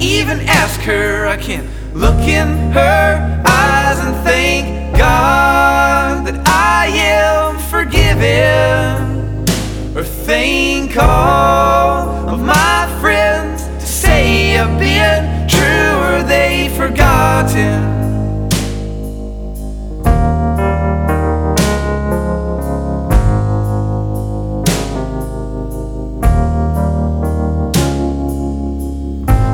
even ask her. I can look in her eyes and thank God that I am forgiven, or thank all of my friends to say I've been true, or they forgotten.